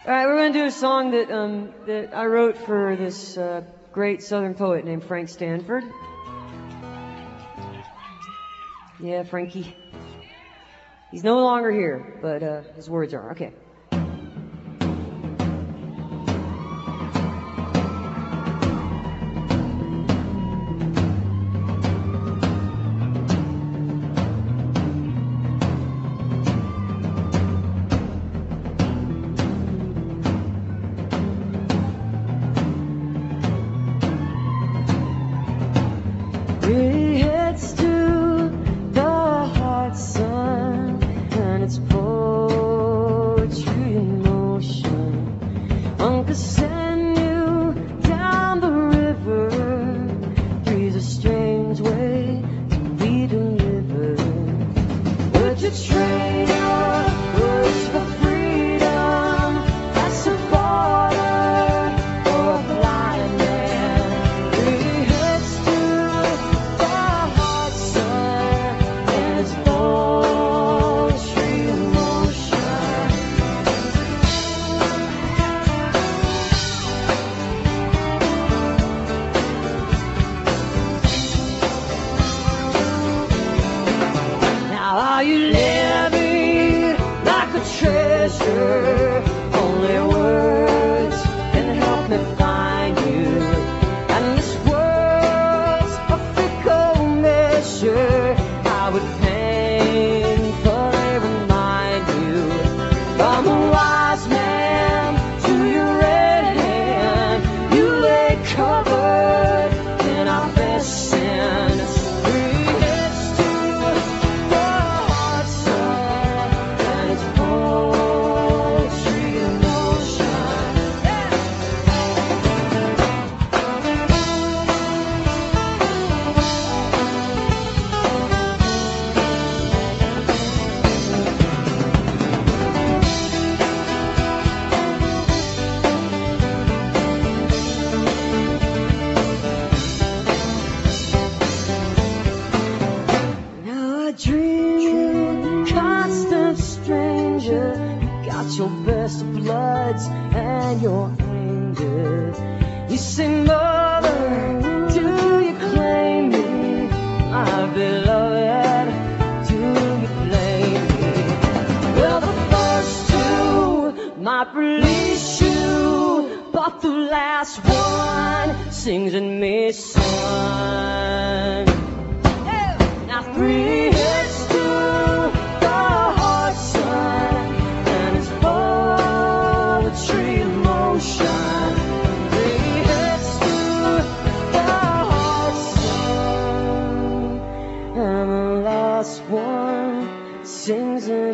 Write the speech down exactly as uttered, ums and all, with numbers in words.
All right, we're going to do a song that um, that I wrote for this uh, great Southern poet named Frank Stanford. Yeah, Frankie. He's no longer here, but uh, his words are. Okay. It heads to the hot sun, and it's poetry in motion. One could send you down the river. Three's a strange way to be delivered. Would you trade your words for freedom? That's a border for a blind man. Three heads to the hot sun, and it's poetry in motion. Now are you living like a treasure? Only words can help me find you. And this world's a fickle measure. I would painfully remind you. From a wise man to your red hand, you lay covered in our best sins. Three heads to the hot sun, and it's poetry in motion. Now I dream, constant stranger. You got your best of bloods and your anger. You say, mother, do you claim me? My beloved, do you blame me? Well, the first two might release you, but the last one sings in me, son. Now three heads to the hot sun, and it's poetry in motion. Three heads to the hot sun, and the last one sings in